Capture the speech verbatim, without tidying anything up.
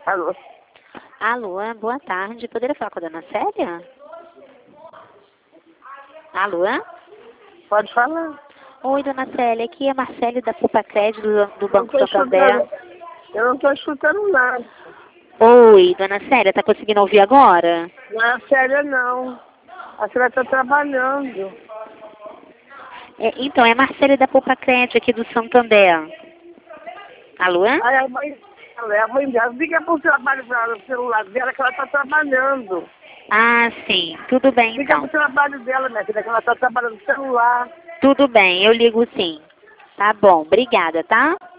Alô? Alô, boa tarde. Poderia falar com a dona Célia? Alô? Pode falar. Oi, dona Célia. Aqui é Marcele da Poupa Crédito do, do Eu não Banco tô Santander. escutando. Eu não estou escutando nada. Oi, dona Célia. Tá conseguindo ouvir agora? Não é séria, não. A senhora está trabalhando. É, então, é Marcele da Poupa Crédito aqui do Santander. Alô? Aí a mãe, a mãe dela liga para o trabalho para ela, o celular dela, que ela está trabalhando. Ah, sim. Tudo bem, Liga para então. o trabalho dela, minha filha, que ela está trabalhando no celular. Tudo bem, eu ligo sim. Tá bom. Obrigada, tá?